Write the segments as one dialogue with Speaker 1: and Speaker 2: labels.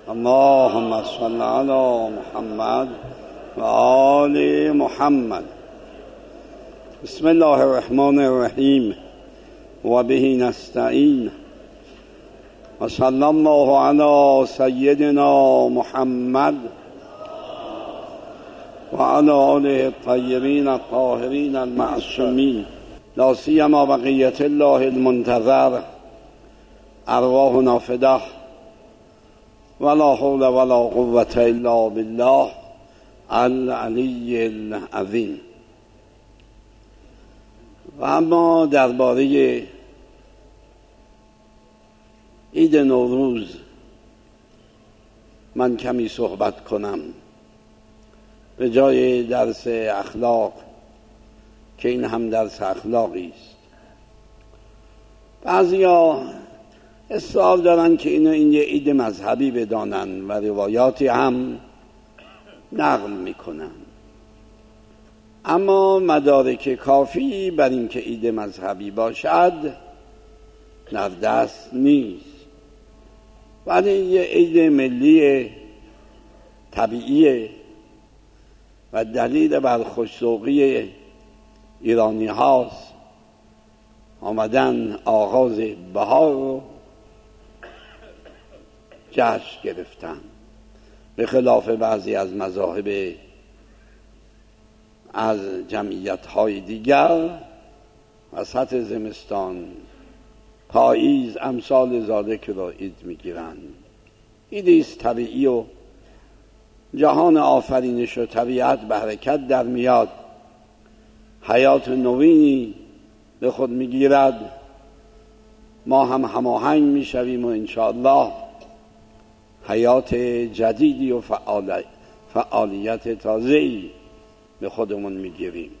Speaker 1: اللهم صل على محمد و آل محمد. بسم الله الرحمن الرحیم و به نستعین و صلی الله علی سیدنا محمد و علی آله الطیبین الطاهرین المعصومین، لا سیما بقیة الله المنتظر، ارواحنا فداه ولا حول ولا قوة الا بالله العلی العظیم. و اما درباره عید نوروز من کمی صحبت کنم، به جای درس اخلاق که این هم درس اخلاقی است. بعضیا اصرار دارن که این یه عید مذهبی بدانن و روایاتی هم نقل میکنن، اما مدارک کافی بر این که عید مذهبی باشد در دست نیست، ولی یه عید ملی طبیعیه و دلیل بر خوش‌ذوقی ایرانی هاست. آمدن آغاز بهار رو جشن گرفتن، به خلاف بعضی از مذاهب از جمعیت‌های دیگر وسط زمستان، پاییز، امثال ذالک را عید میگیرند. عیدی است طبیعی و جهان آفرینش و طبیعت به حرکت در میاد، حیات نوینی به خود میگیرد، ما هم هماهنگ میشویم و انشاءالله حیات جدیدی و فعالیت تازه‌ای به خودمون میگیریم.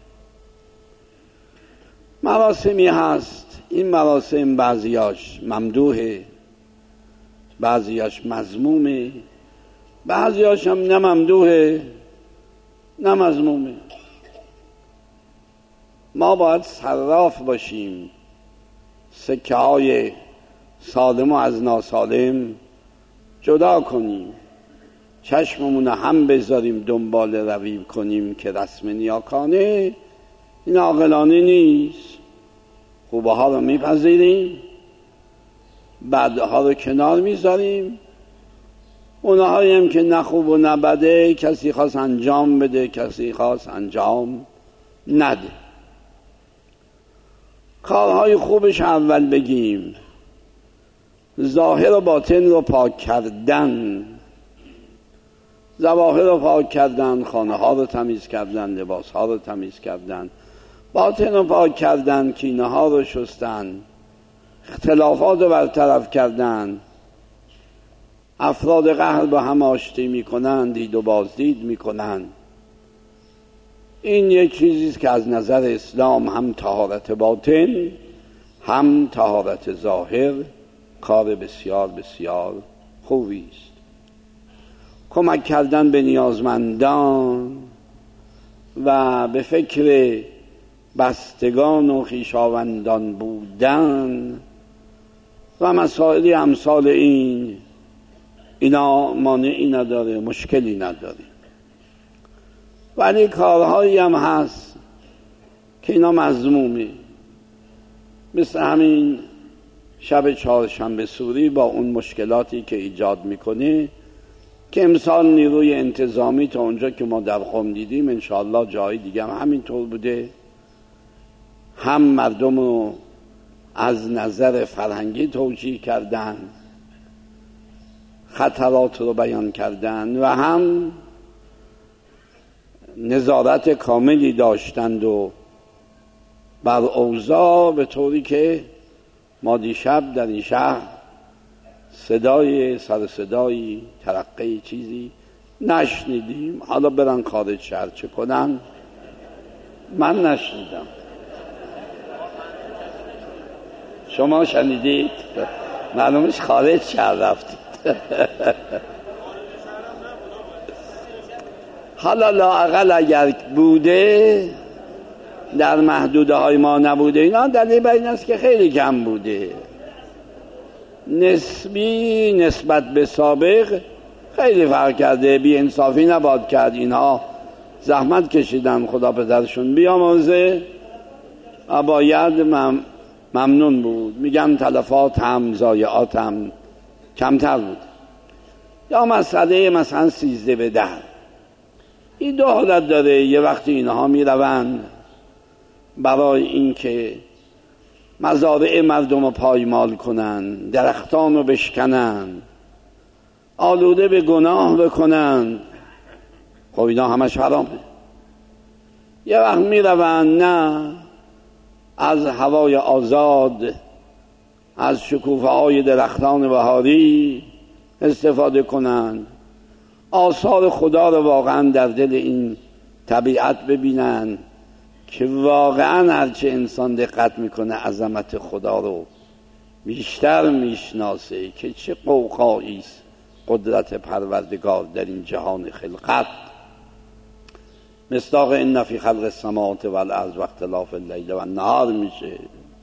Speaker 1: مراسمی هست، این مراسم بعضیاش ممدوحه، بعضیاش مذمومه، بعضیاش هم نه ممدوحه نه مذمومه. ما باید صراف باشیم، سکه های سالم و از ناسالم جدا کنیم، چشممون هم بذاریم دنبال روی کنیم که رسم نیاکانه این عاقلانه نیست. خوبه ها رو میپذیریم، بدها ها رو کنار میذاریم، اونهایی هم که نه خوب و نه بده، کسی خواست انجام بده کسی خواست انجام نده. کارهای خوبش اول بگیم، ظاهر و باطن رو پاک کردن، ظواهر رو پاک کردن، خانه ها رو تمیز کردن، لباس ها رو تمیز کردن، باطن رو پاک کردن، کینه ها رو شستن، اختلافات رو برطرف کردن، افراد قهر با هم آشتی میکنن، دید و بازدید میکنن. این یک چیزیست که از نظر اسلام هم طهارت باطن هم طهارت ظاهر کار بسیار بسیار خوبی است. کمک کردن به نیازمندان و به فکر بستگان و خویشاوندان بودن و مسائلی امثال اینا مانعی نداره، مشکلی نداره. ولی کارهایی هم هست که اینا مذمومه، مثل همین شب چهارشنبه سوری با اون مشکلاتی که ایجاد میکنه، که امسال نیروی انتظامی تا اونجا که ما در قم دیدیم، انشاءالله جای دیگه هم همینطور بوده، هم مردم رو از نظر فرهنگی توجیه کردن، خطرات رو بیان کردن و هم نظارت کاملی داشتند و بر اوضاع، به طوری که ما دیشب در این شهر صدای سر صدایی ترقی چیزی نشنیدیم. حالا برن خارج شهر چه کنن، من نشنیدم. شما شنیدید؟ معلومش خارج شهر رفتید. حالا لااقل اگر بوده در محدوده های ما نبوده، اینا دلیل بر این است که خیلی کم بوده. نسبی نسبت به سابق خیلی فرق کرده. بی انصافی نباید کرد. اینها زحمت کشیدن، خدا پدرشون بیامرزه، باید ممنون بود. میگن تلفات هم ضایعات هم کمتر بود. یا مسئله مثلا 13-10 این دو حالت داره. یه وقتی اینها میروند برای اینکه مزارع مردم رو پایمال کنن، درختان رو بشکنن، آلوده به گناه بکنن، خب اینا همش حرامه. یه وقت میروند نه از هوای آزاد، از شکوفه های درختان بهاری استفاده کنن، آثار خدا رو واقعا در دل این طبیعت ببینن که واقعا هرچه انسان دقت میکنه عظمت خدا رو بیشتر میشناسه که چه قوقایی است قدرت پروردگار در این جهان خلقت. مصداق ان فی خلق السماوات والارض و اختلاف اللیل و النهار میشه.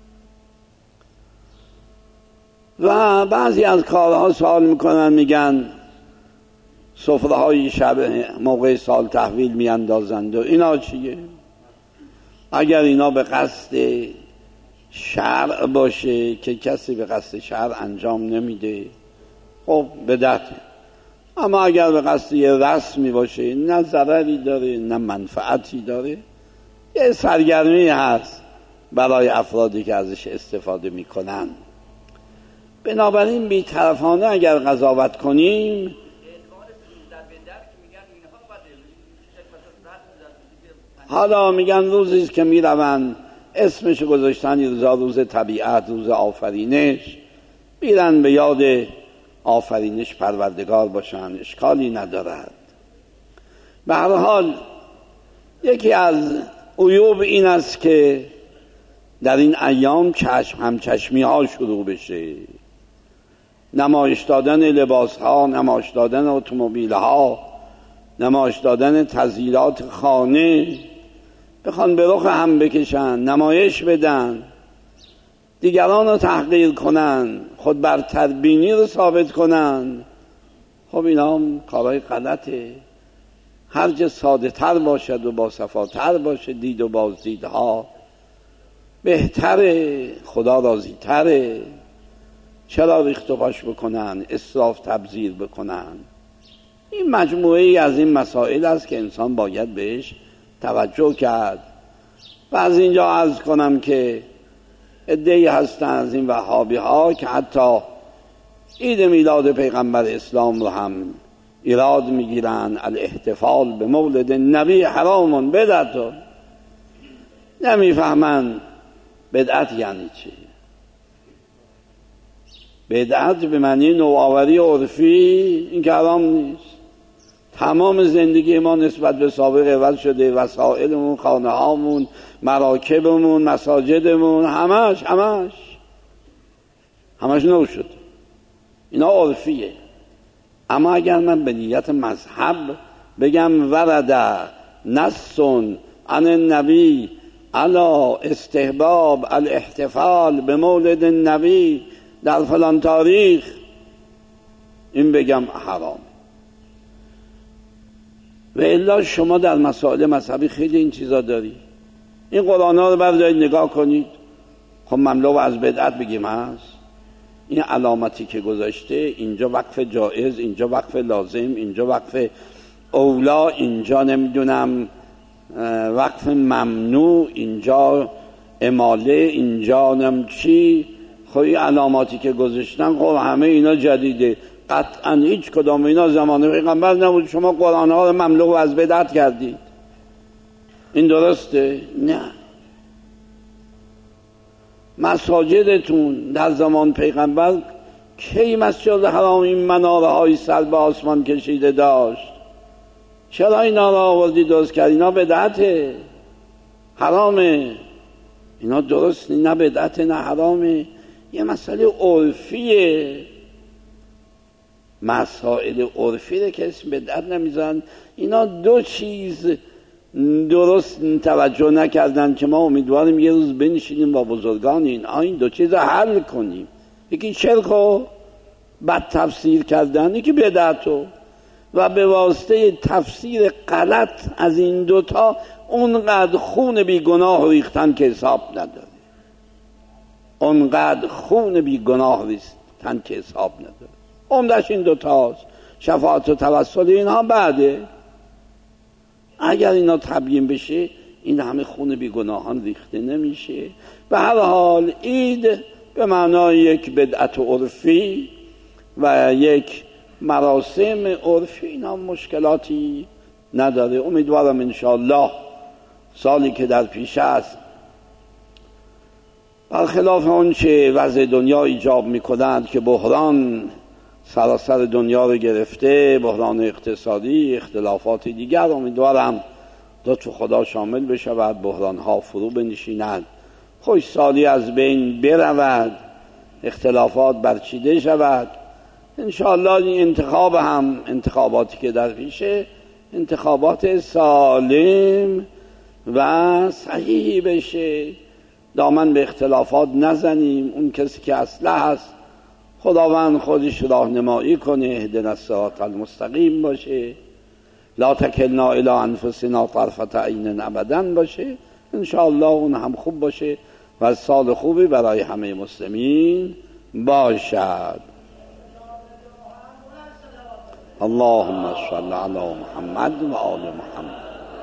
Speaker 1: و بعضی از کارها سوال میکنن، میگن سفره های شب موقع سال تحویل میاندازند و اینا چیه؟ اگر اینا به قصد شرع باشه که کسی به قصد شرع انجام نمیده، خب بدعته. اما اگر به قصد یه رسمی باشه، نه ضرری داره نه منفعتی داره، یه سرگرمی هست برای افرادی که ازش استفاده میکنن. بنابراین بی‌طرفانه اگر قضاوت کنیم، حالا میگن روزی که میروند اسمش گذاشتن روز طبیعت، روز آفرینش، بیرن به یاد آفرینش پروردگار باشن، اشکالی ندارد. به هر حال یکی از عیوب این است که در این ایام همچشمی ها شروع بشه، نمایش دادن لباس ها، نمایش دادن اتومبیل ها، نمایش دادن تزیینات خانه، بخوان به رخ هم بکشن، نمایش بدن، دیگران رو تحقیر کنن، خود برتربینی رو ثابت کنن. خب اینا کارهای غلطه. هرچه ساده تر باشد و با صفاتر باشه دید و بازدیدها بهتره، خدا راضی تره. چرا ریخت و پاش بکنن، اسراف تبذیر بکنن؟ این مجموعه ای از این مسائل است که انسان باید بهش توجه کرد. و از اینجا عرض کنم که عده‌ای هستن از این وهابی ها که حتی عید میلاد پیغمبر اسلام رو هم ایراد میگیرن. الاحتفال به مولد نبی حرام بدعت. نمیفهمن بدعت یعنی چی. بدعت به معنی نوآوری عرفی، این که حرام نیست. تمام زندگی ما نسبت به سابق عوض شده، وسایلمون، خانه هامون، مراکبمون، مساجدمون، همش نو شد. اینا عرفیه. اما اگر من به نیت مذهب بگم ورد نص عن النبی علی استحباب الاحتفال به مولد النبی در فلان تاریخ، این بگم حرام. و الا شما در مسائل مذهبی خیلی این چیزا داری. این قرآن ها رو بردارید نگاه کنید، خب مملو از بدعت بگیم هست. این علامتی که گذاشته، اینجا وقف جائز، اینجا وقف لازم، اینجا وقف اولا، اینجا نمیدونم وقف ممنوع، اینجا اماله، اینجا نمچی. خب این علاماتی که گذاشتن، خب همه اینا جدیده. قطعا هیچ کدام اینا زمان پیغمبر نبود. شما قرآن ها رو مملو از بدعت کردید. این درسته؟ نه. مساجدتون در زمان پیغمبر کی مسجد حرام این مناره های سر به آسمان کشیده داشت؟ چرا اینا را آوردی درست کرد؟ اینا بدعته، حرامه. اینا درست نه بدعته نه حرامه. یه مسئله عرفیه. مسائل عرفی که اسم بدعت نمیذارن. اینا دو چیز درست توجه نکردن که ما امیدواریم یه روز بنشینیم با بزرگان این دو چیز حل کنیم. یکی شرک و بد تفسیر کردن که بدعتو و به واسطه تفسیر غلط از این دوتا اونقدر خون بیگناه ریختن که حساب نداره، اونقدر خون بیگناه ریختن که حساب نداره. عمدش این دوتاست. شفاعت و توسل اینها بعده. اگر اینا تبیین بشه این همه خون بیگناهان ریخته نمیشه. به هر حال عید به معنای یک بدعت عرفی و یک مراسم عرفی اینا مشکلاتی نداره. امیدوارم انشاءالله سالی که در پیش است برخلاف اون چه وضع دنیا ایجاب میکنند که بحران سراسر دنیا رو گرفته، بحران اقتصادی، اختلافات دیگر، امیدوارم لطف خدا شامل بشود، بحران ها فرو بنشیند، خوش سالی از بین برود، اختلافات برچیده شود. انشاءالله این انتخاب هم انتخاباتی که در پیشه انتخابات سالم و صحیحی بشه، دامن به اختلافات نزنیم. اون کسی که اصلح است خداوند خودش راهنمایی کنه، اهدنا الصراط المستقیم باشه، لا تکلنا الی انفسنا طرفة عین ابدا باشه. انشاءالله اون هم خوب باشه و سال خوبی برای همه مسلمین باشد. اللهم صل علی محمد و آل محمد.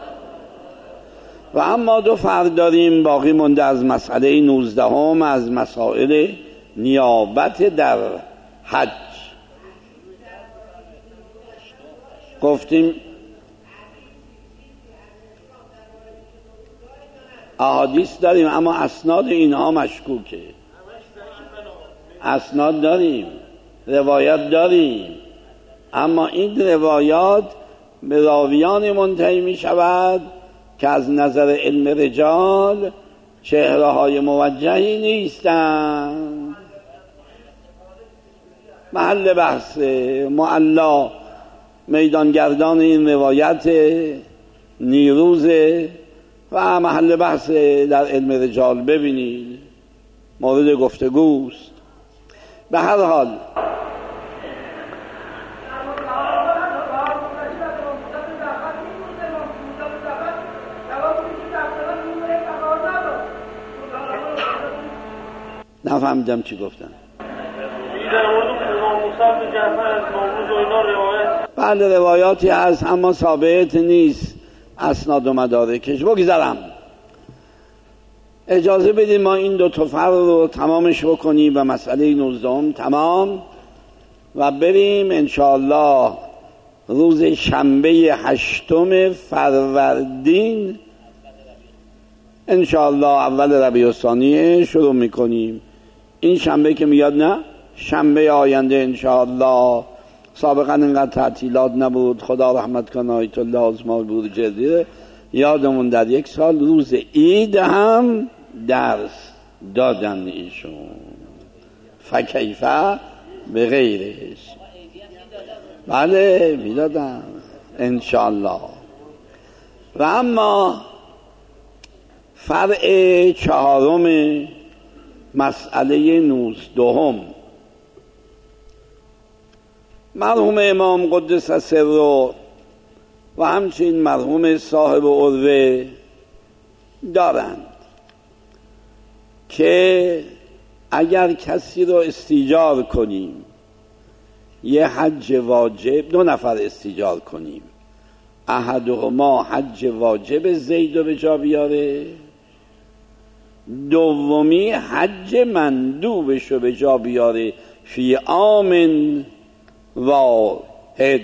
Speaker 1: و اما دو فرد داریم باقی مونده از مسئله 19 از مسائل نیابت در حج. گفتیم احادیث داریم اما اسناد اینها مشکوکه. اسناد داریم، روایت داریم، اما این روایات به راویان منتهی می شود که از نظر علم رجال چهره های موجهی نیستند. محل بحث معلا میدانگردان این روایت نیروزه و محل بحث در علم رجال ببینید، مورد گفتگوست. به هر حال نفهمیدم چی گفتن. بله روایاتی هست اما ثابت نیست اسناد و مدارکش. بگذارم اجازه بدید ما این دو فرد رو تمامش بکنیم و مسئله 19 تمام و بریم انشاءالله روز شنبه 8 فروردین انشاءالله اول ربیع الثانی شروع میکنیم. این شنبه که میاد نه، شنبه آینده انشاءالله. سابقا اینقدر تعطیلات نبود، خدا رحمت کنه آیت الله ازمال بود جدیده یادمون در یک سال روز عید هم درس دادن ایشون، فکیفه به غیرش. بله میدادن انشاءالله. و اما فرع 4 مسئله 19 مرحوم امام قدس سره و همچنین مرحوم صاحب عروه دارند که اگر کسی رو استیجار کنیم، یه حج واجب، 2 نفر استیجار کنیم، احدهما حج واجب زید رو به جا بیاره، دومی حج مندوبش رو به جا بیاره فی عام واحد.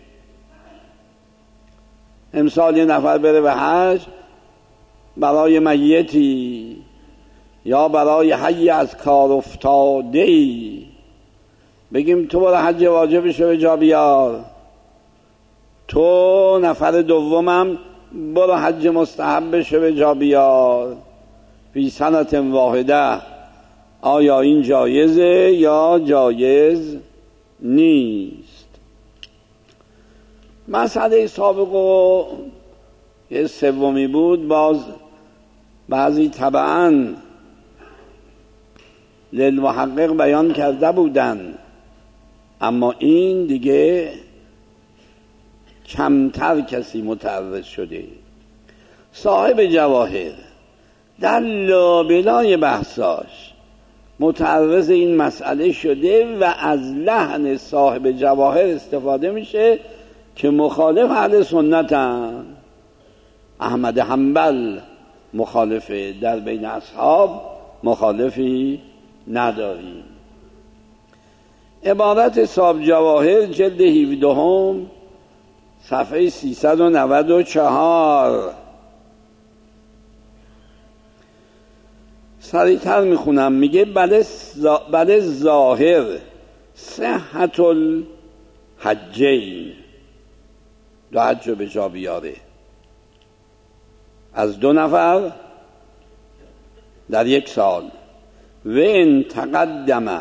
Speaker 1: امسال یه نفر بره به حج برای میتی یا برای حی از کار افتاده‌ای، بگیم تو برای حج واجبش رو به جا بیار، تو نفر دومم برو حج مستحبش رو به جا بیار فی سنت واحده. آیا این جایزه یا جایز نیست؟ مسئله سابق و یه سومی بود، باز بعضی طبعاً للمحقق بیان کرده بودن اما این دیگه کمتر کسی متعرض شده. صاحب جواهر در لابلای بحثاش متعرض این مسئله شده و از لحن صاحب جواهر استفاده میشه که مخالف اهل سنتن. احمد حنبل مخالفه، در بین اصحاب مخالفی نداریم. عبارت صاحب جواهر جلد 17 صفحه 394. سریعتر میخونم. میگه بله ظاهر صحت الحجین، 2 حج به جا بیاره از 2 نفر در 1 سال. و ان تقدم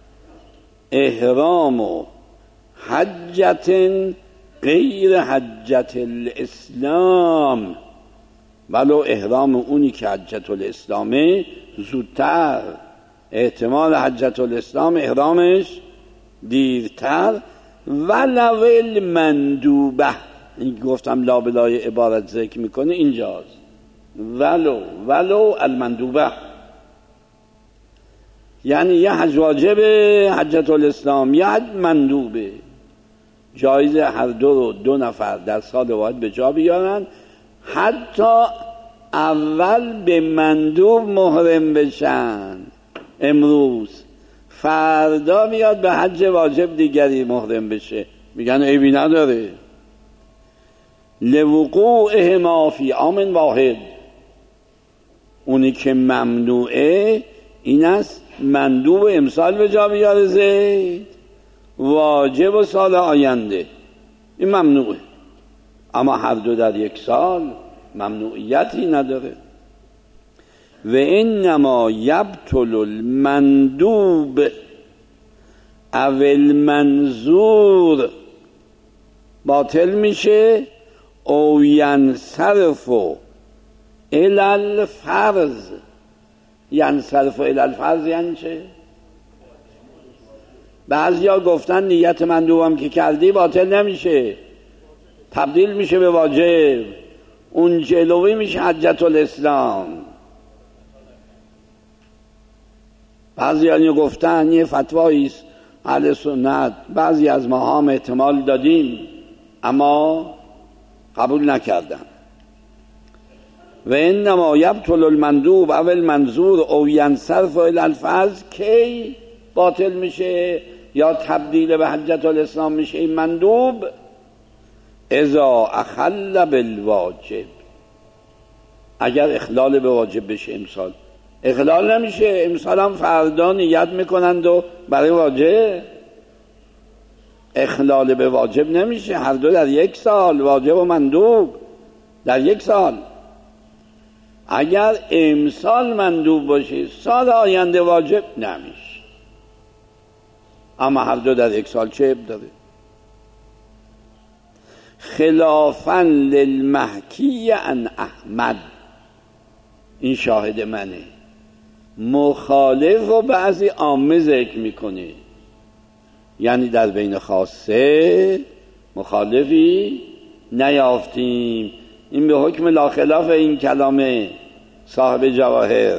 Speaker 1: احرام حجت غیر حجت الاسلام، ولو احرام اونی که حجت الاسلامه زودتر، احتمال حجت الاسلام احرامش دیرتر، ولو المندوبه، این گفتم لابلای عبارت ذکر میکنه اینجاست، ولو المندوبه، یعنی یه حج واجبه حجت الاسلام، یه حج مندوبه، جایز هر دو رو 2 نفر در سال واحد به جا بیارن، حتی اول به مندوب محرم بشن. امروز فردا بیاد به حج واجب دیگری محرم بشه، میگن عیبی نداره. لوقوعهما فی عام واحد، اونی که ممنوعه این است مندوب امسال به جا بیاره زید، واجب و سال آینده، این ممنوعه. اما هر دو در 1 سال ممنوعیتی نداره. و انما یبطل المندوب او المنظور، باطل میشه او ینصرف الی الفرض. ینصرف الی الفرض یعنی چه؟ بعضیا گفتن نیت مندوبم که کردی باطل نمیشه، تبدیل میشه به واجب، اون جلوی میشه حجت الاسلام. بعضیا گفتن یه فتوایی است اهل سنت، بعضی از ما هم احتمال دادیم اما قبول نکردن. و انما یبطل المندوب او المنظور او ینصرف الی الفرض، کی باطل میشه یا تبدیل به حجت الاسلام میشه این مندوب؟ اذا اخل بالواجب، اگر اخلال به واجب بشه. امسال اخلال نمیشه، امسال هم فردا نیت میکنند و برای واجب اخلال به واجب نمیشه. هر دو در 1 سال، واجب و مندوب در 1 سال. اگر امسال مندوب باشه سال آینده واجب نمیشه، اما هر دو در 1 سال چه عیب داره؟ خلافاً للمحکی عن احمد، این شاهد منه، مخالف و بعضی عامه ذکر میکنه، یعنی در بین خاصه مخالفی نیافتیم. این به حکم لا خلاف این کلام صاحب جواهر.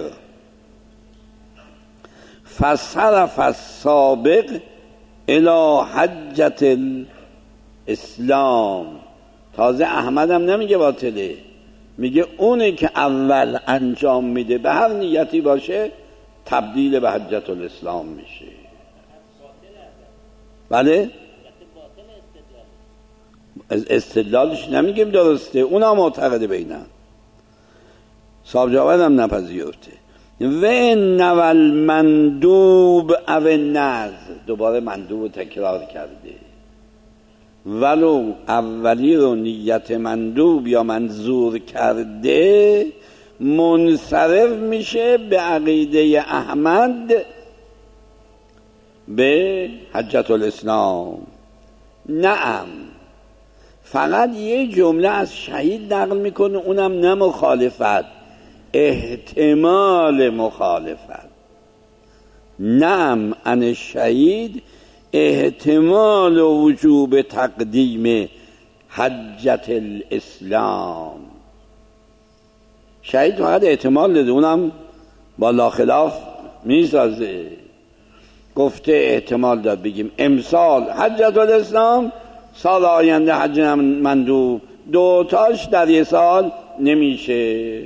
Speaker 1: فصرف السابق الی حجت الاسلام، تازه احمد هم نمیگه باطله، میگه اونه که اول انجام میده به هر نیتی باشه تبدیل به حجت الاسلام میشه. بله استدلالش نمیگیم درسته، اونا معتقده بینن، صاحب جواهر هم نپذیرفته. و انو المندوب او النذر، دوباره مندوب رو تکرار کرده، ولو اولی رو نیت مندوب یا منظور کرده منصرف میشه به عقیده احمد به حجت الاسلام. نعم، فقط یه جمله از شهید نقل میکنه، اونم نه مخالفت، احتمال مخالفت. نعم عن الشهید احتمال وجوب تقدیم حجت الاسلام. شهید فقط احتمال داده، اونم با لا خلاف میسازه. گفته احتمال داد بگیم امسال حجت الاسلام، سال آینده حج مندوب، دوتاش در یه سال نمیشه.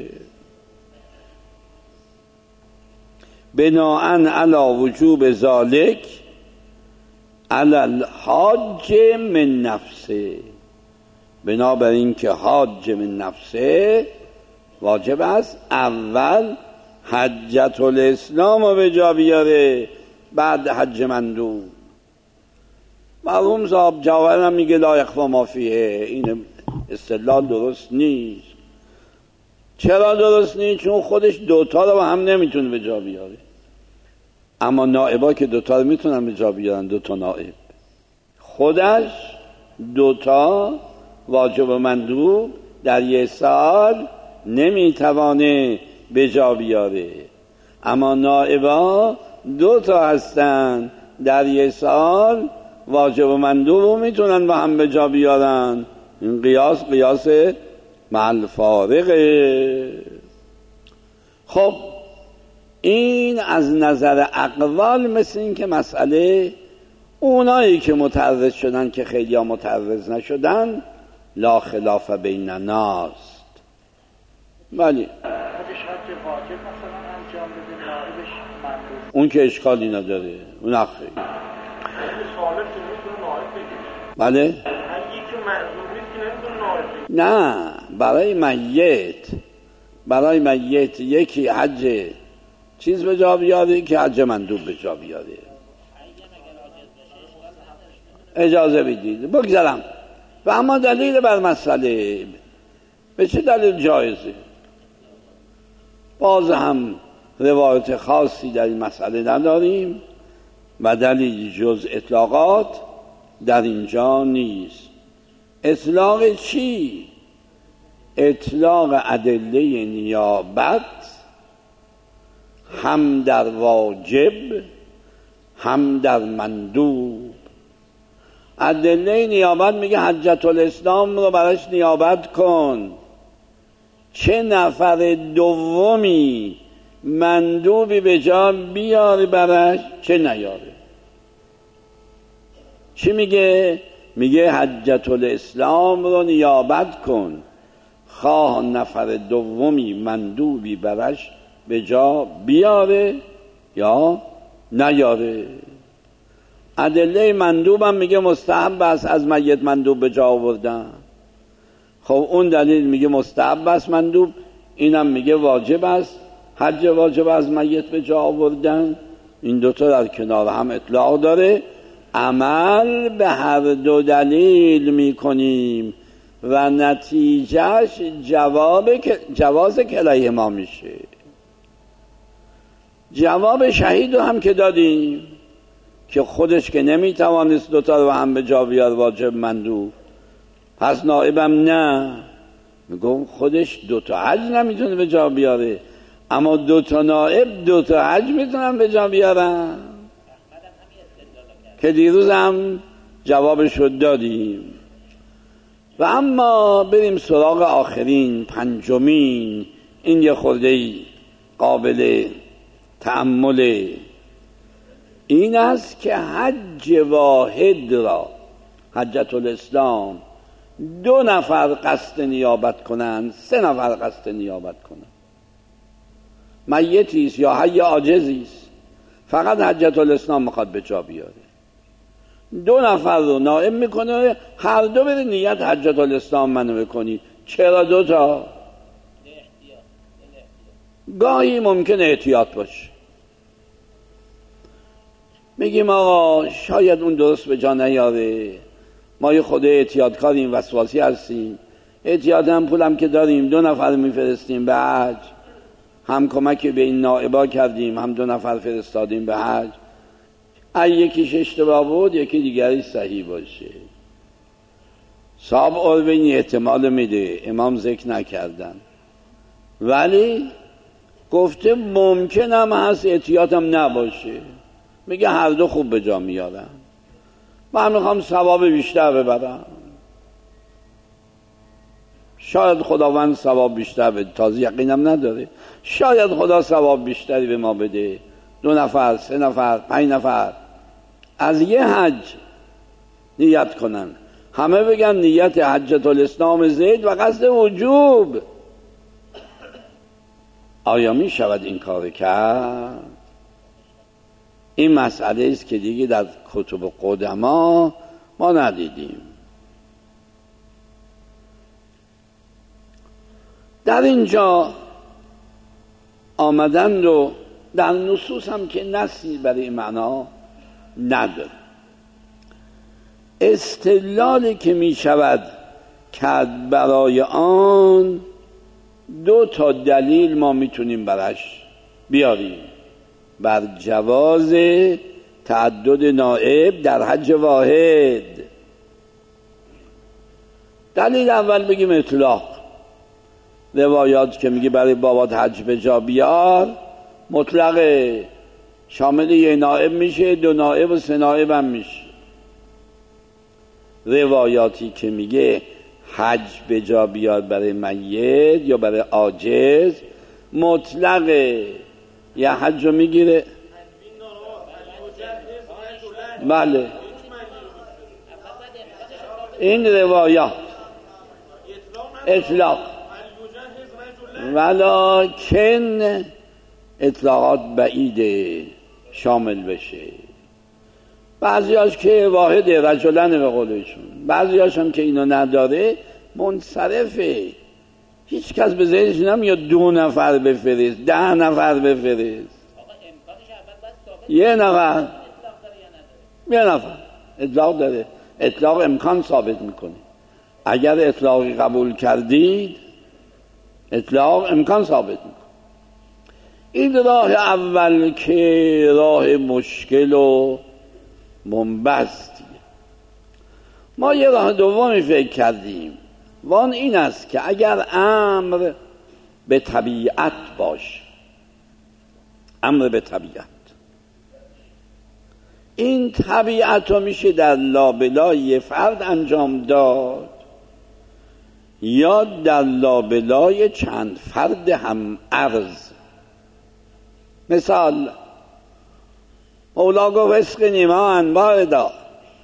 Speaker 1: بناءً علی وجوب ذالک علی الحاج من نفسه، بنابراین که حاج من نفسه واجب است اول حجت الاسلام رو به جا بیاره، بعد حج مندوب. مرحوم صاحب جواهر هم میگه لا یخفی ما فیه، این استدلال درست نیست. چرا درست نیست؟ چون خودش دوتا رو هم نمیتونه به جا بیاره، اما نائبا که دوتا رو میتونن به جا بیارن، دوتا نائب. خودش دوتا واجب و مندوب در یه سال نمیتوانه به جا بیاره، اما نائبا دوتا هستن در یه سال واجب و مندوب رو میتونن با هم به جا بیارن. این قیاس مع فارقه. خب این از نظر اقوال مثل این که مسئله اونایی که متعرض شدن که خیلی ها متعرض نشدن لا خلاف بین الناس. ولی اون که اشکالی نداره، اون اخی بله نه، برای میت یکی حج چیز به جا بیاره که حج مندوب به جا بیاره. اجازه بدید بگذارم. و اما دلیل بر مسئله به چه دلیل جایزه؟ باز هم روایت خاصی در این مسئله نداریم و دلیل جز اطلاقات در اینجا نیست. اطلاق چی؟ اطلاق ادله نیابت هم در واجب هم در مندوب. ادله نیابت میگه حجت الاسلام رو براش نیابت کن، چه نفر دومی مندوبی به جا بیاره براش چه نیاره. چی میگه؟ میگه حجت الاسلام رو نیابت کن، خواه نفر دومی مندوبی براش به جا بیاره یا نیاره. ادله مندوب هم میگه مستحب است از میت مندوب به جا آوردن. خب اون دلیل میگه مستحب است مندوب، اینم میگه واجب است حج واجب از میت به جا آوردن. این دوتا در کنار هم اطلاق داره. عمل به هر دو دلیل میکنیم و نتیجهش جواز کلای ما میشه. جواب شهید رو هم که دادیم که خودش که نمیتوانست دوتا رو هم به جا بیار واجب مندوب، پس نائبم نه، میگم خودش دوتا حج نمیتونه به جا بیاره، اما دوتا نائب دوتا حج میتونن به جا بیارن که دیروز هم جوابش رو دادیم. و اما بریم سراغ آخرین پنجمین، این یه خورده قابل تأمل، این است که حج واحد را حجت الاسلام 2 نفر قصد نیابت کنند، 3 نفر قصد نیابت کنند. میتیست یا حی عاجزیست، فقط حجت الاسلام میخواد به جا بیاره، 2 نفر رو نائب میکنه، هر دو بره نیت حجت الاسلام منو بکنی. چرا 2 تا؟ گاهی ممکن احتیاط باشه، میگیم آقا شاید اون درست به جا نیاره، ما یه خود احتیاطکاریم، وسواسی هستیم، احتیاط هم پولم که داریم 2 نفر میفرستیم به حج، هم کمک به این نائبا کردیم، هم 2 نفر فرستادیم به حج، یکیش اشتباه بود یکی دیگری صحیح باشه. صاحب اروین احتمال میده، امام ذکر نکردن، ولی گفته ممکنم هست احتیاطم نباشه. میگه هر دو خوب به جا میارن. من میخوام ثواب بیشتر ببرم، شاید خداوند ثواب بیشتر بده، تازه یقینم نداره، شاید خدا ثواب بیشتری به ما بده. 2 نفر، 3 نفر، 5 نفر از یه حج نیت کنن، همه بگن نیت حجة الاسلام زید و قصد وجوب. آیا می شود این کار کرد؟ این مسئله است که دیگه در کتب قدما ما ندیدیم. در اینجا آمدند و در نصوص هم که نصی برای معنا نداره. استدلالی که می شود کرد برای آن 2 تا دلیل ما میتونیم برش بیاریم بر جواز تعدد نائب در حج واحد. دلیل اول بگیم اطلاق. روایات که میگه برای بابات حج به جا بیار مطلقه، شامل 1 نائب میشه، 2 نائب و 3 نائب هم میشه. روایاتی که میگه حج به جا بیار برای میت یا برای عاجز مطلقه، یا حج رو میگیره. بله این روایات اطلاق، ولکن اطلاقات بعیده شامل بشه. بعضیاش که واحده رجلن به قولشون، بعضیاش هم که اینو نداره منصرفه، هیچ کس به ذهنش نمیاد 2 نفر بفرست، 10 نفر بفرست، 1 نفر، 1 نفر اطلاق داره. اطلاق امکان ثابت میکنه. اگر اطلاقی قبول کردید اطلاق امکان ثابت میکنه. این راه اول که راه مشکل و منبسطیه. ما یه راه دومی فکر کردیم، وان این است که اگر امر به طبیعت باشه، امر به طبیعت، این طبیعت رو میشه در لابلای فرد انجام داد یا در لابلای چند فرد هم عرض. مثال مولا گفت اسق نیما انباردا،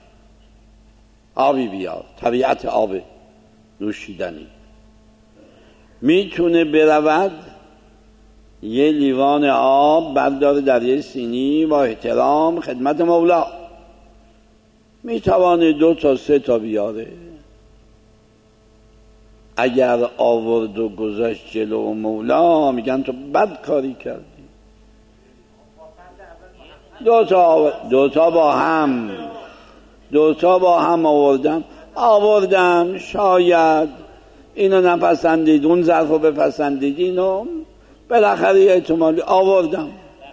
Speaker 1: آبی بیار، طبیعت آب نوشیدنی. میتونه برود یه لیوان آب برداره در یه سینی با احترام خدمت مولا، میتوانه 2 تا 3 تا بیاره. اگر آورد و گذاشت جلو مولا میگن تو بد کاری کردی. 2 تا با هم آوردم، شاید اینو نپسندید، اون ظرف رو بپسندید، اینو بالاخره احتمالی آوردم.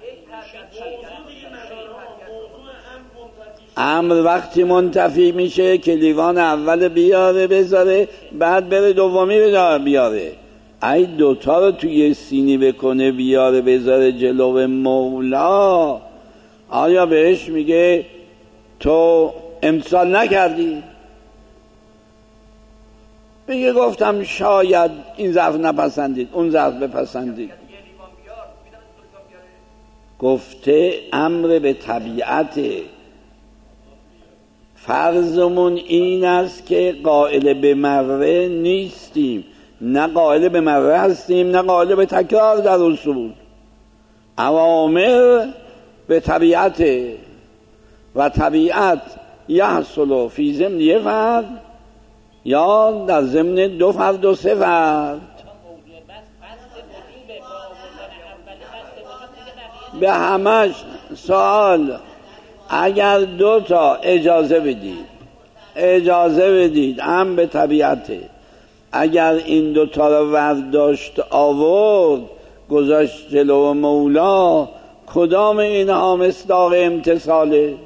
Speaker 1: امر وقتی منتفی میشه که لیوان اول بیاره بذاره، بعد بره دومی بیاره. ای 2 تا رو توی سینی بکنه بیاره بذاره جلو مولا، آیا بهش میگه تو امتثال نکردی؟ میگه گفتم شاید این ظرف نپسندید، اون ظرف بپسندید. گفته امر به طبیعت. فرضمون این است که قائل به مره نیستیم، نه قائل به مره هستیم نه قائل به تکرار در اصول. اوامر به طبیعت و طبیعت یحصل فی ضمن 1 فرد یا در ضمن 2 فرد و 3 فرد. به همش سوال اگر 2 تا اجازه بدید هم به طبیعته، اگر این 2 تا رو ورداشت آورد گذاشت جلو مولا، کدام اینها مصداق امتثاله؟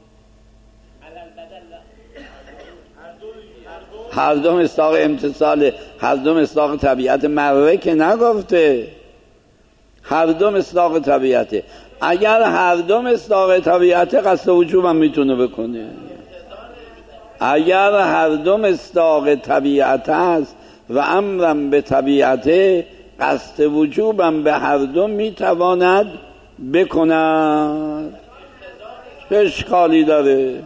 Speaker 1: هر دو مصداق امتثاله، هر دو مصداق طبیعت. مره که نگفته، هر دو مصداق طبیعته. اگر هر دو مصداق طبیعته قصد وجوب هم میتونه بکنه. اگر هر دو مصداق طبیعت است و امرم به طبیعته، قصد وجوبم به هر دو میتواند بکند. چه اشکالی داره؟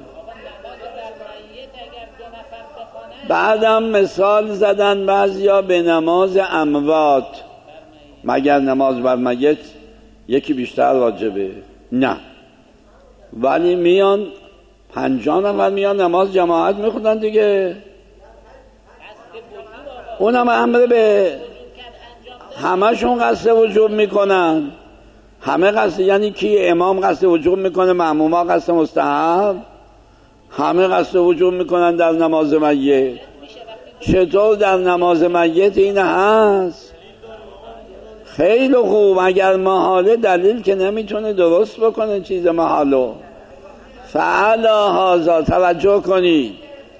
Speaker 1: بعدم مثال زدن بعضیا به نماز اموات، مگر نماز بر میت یکی بیشتر واجبه؟ نه، ولی میان 50 نفر میان نماز جماعت میخونن دیگه، اونم امر به همشون قصد وجوب میکنن. همه قصد، یعنی کی؟ امام قصد وجوب میکنه، مأموما قصد مستحب، همه قصد وجوب میکنن در نماز میت. چطور در نماز میت این هست؟ خیلی خوب، اگر محاله دلیل که نمیتونه درست بکنه چیز محالو. فعلا هازا، توجه کنید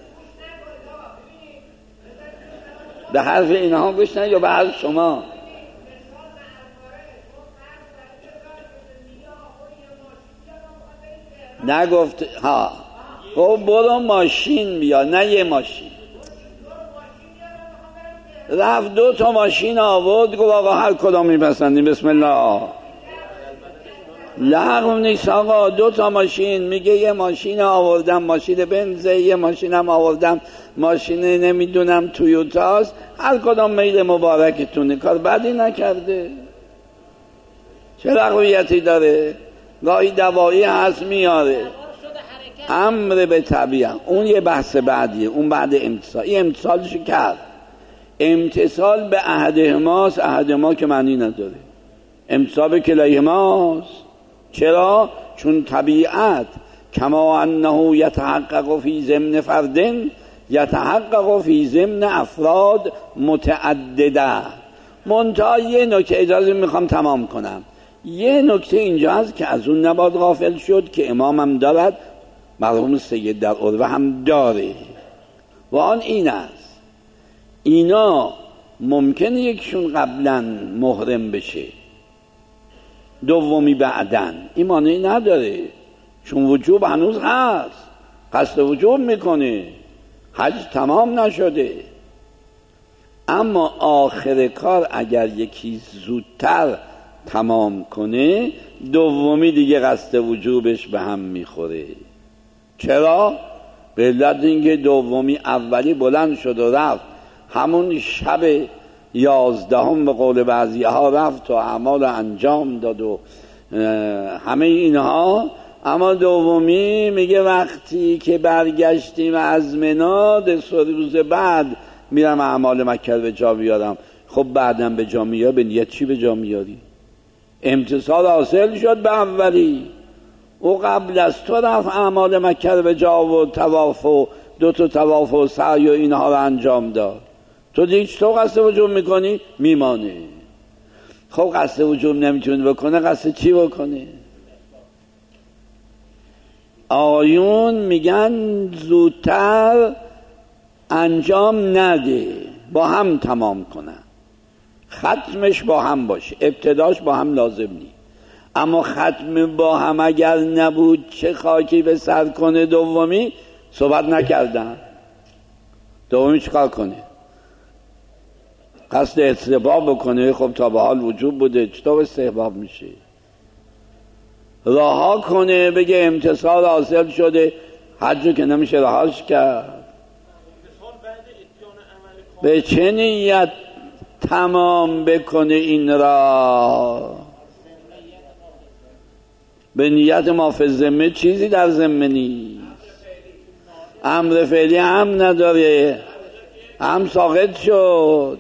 Speaker 1: به حرف اینها گوش ندید یا به حرف شما؟ نگفت ها، خب برو ماشین بیا، نه یه ماشین. رفت 2 تا ماشین آورد، گفت آقا هر کدام میپسندیم بسم الله. لغو نیست آقا، 2 تا ماشین. میگه یه ماشین آوردم ماشین بنزه، یه ماشینم آوردم ماشین نمیدونم تویوتاست، هر کدام میل مبارکتونه، کار بدی نکرده. چه لغویتی داره؟ گاهی دوایی هست میاره. امر به طبیعت اون یه بحث بعدیه، اون بعد امتصال. این امتصالش کرد، امتصال به احدهماست، احدهما که معنی نداره. امتصال به کلیهماست. چرا؟ چون طبیعت کما انه یتحقق فی ضمن فردن یتحقق فی ضمن افراد متعدده. منتها یه نکته، اجازه میخوام تمام کنم، یه نکته اینجا هست که از اون نباید غافل شد که امامم دارد، مرحوم سید در عروه هم داره، و آن این است اینا ممکنه یکشون قبلا محرم بشه، دومی بعدن، این معنی نداره، چون وجوب هنوز هست، قصد وجوب میکنه، حج تمام نشده. اما آخر کار اگر یکی زودتر تمام کنه، دومی دیگه قصد وجوبش به هم میخوره. چرا؟ به علت اینکه دومی اولی بلند شد و رفت، همون شب 11 به قول بعضی ها رفت و اعمال انجام داد و همه اینها، اما دومی میگه وقتی که برگشتیم از منی 2 روز بعد میرم اعمال مکه به جا بیارم. خب بعدم به جا میاری، به نیت چی به جا میاری؟ امتصال حاصل شد به اولی، او قبل از تو رفت اعمال مکه به جا و طواف و 2 تا طواف و سعی و اینها رو انجام داد. تو دیگه تو قصد وجوب میکنی؟ میمانه. خب قصد وجوب نمیتونه بکنه، قصد چی بکنه؟ آیون میگن زودتر انجام نده، با هم تمام کنن، ختمش با هم باشه، ابتداش با هم لازم نیست، اما ختم با هم اگر نبود چه خاکی به سر کنه دومی؟ صحبت نکردن. دومی چیکار کنه؟ قصد استحباب بکنه؟ خب تا به حال وجوب بوده، چطور استحباب میشه؟ رها کنه بگه امتصال حاصل شده، حجو که نمیشه رهاش کرد. به چه نیت تمام بکنه این را؟ به نیت ما فی الذمه چیزی در ذمه نیست، امر فعلی هم نداره، هم ساقط شد.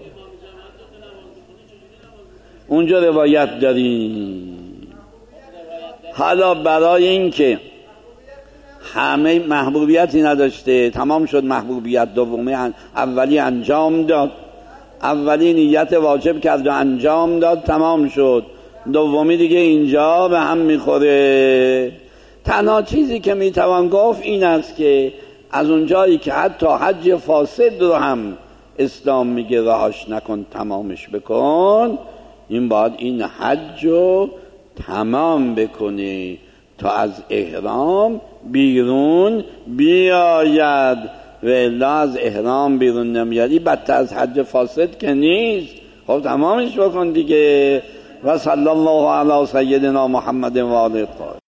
Speaker 1: اونجا روایت داریم. حالا برای اینکه همه محبوبیتی نداشته، تمام شد محبوبیت، دومی اولی انجام داد، اولی نیت واجب کرد و انجام داد، تمام شد، دومی دیگه اینجا به هم میخوره. تنها چیزی که میتوان گفت این است که از اونجایی که حتی حج فاسد رو هم اسلام میگه رهاش نکن، تمامش بکن، این باید این حج رو تمام بکنی تا از احرام بیرون بیاید. و الا از احرام بیرون نمیاری بدتر از حج فاسد که نیست. خب تمامش بکن دیگه. و صلی الله علی سیدنا محمد و آله الطاهرین.